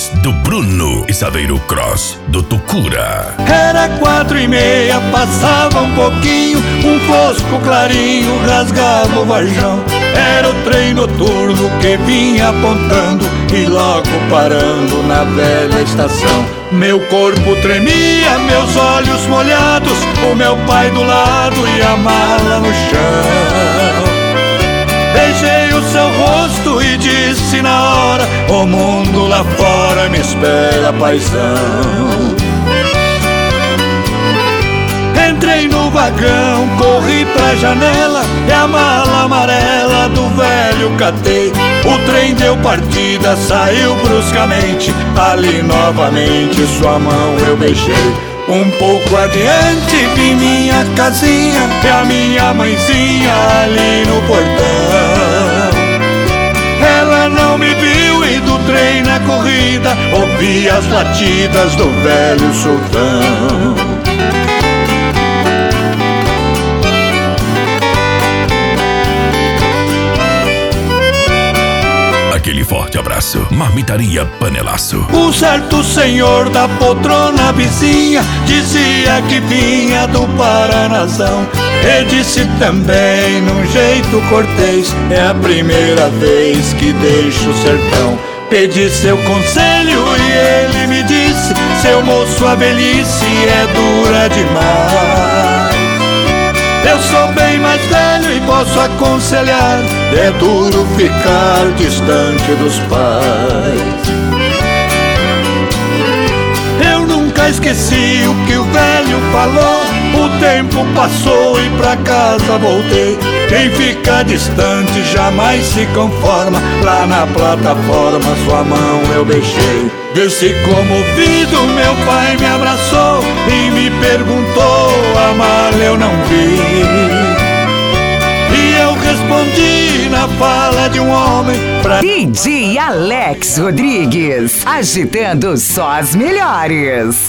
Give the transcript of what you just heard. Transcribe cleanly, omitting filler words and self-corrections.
Cross, do Bruno, e Saveiro Cross, do Tucura. Era 4:30, passava um pouquinho, um fosco clarinho rasgava o varjão. Era o trem noturno que vinha apontando e logo parando na velha estação. Meu corpo tremia, meus olhos molhados, o meu pai do lado e a mala no chão. Beijei o seu rosto e disse na hora: o mundo lá fora me espera, paizão. Entrei no vagão, corri pra janela e a mala amarela do velho catei. O trem deu partida, saiu bruscamente, ali novamente sua mão eu beijei. Um pouco adiante vi minha casinha e a minha mãezinha ali no portão. Ela não me viu e do trem na corrida ouvi as latidas do velho sultão. Aquele forte abraço, Marmitaria Panelaço. Um certo senhor da poltrona vizinha dizia que vinha do Paranazão. E disse também num jeito cortês: é a primeira vez que deixo o sertão. Pedi seu conselho e ele me disse: seu moço, a velhice é dura demais. Eu sou bem mais velho e posso aconselhar: é duro ficar distante dos pais. Eu nunca esqueci o que o velho falou. O tempo passou e pra casa voltei. Quem fica distante jamais se conforma. Lá na plataforma sua mão eu beijei. Desci comovido, meu pai me abraçou e me perguntou: a mala eu não vi. E eu respondi na fala de um homem pra DJ Alex Rodrigues, agitando só as melhores.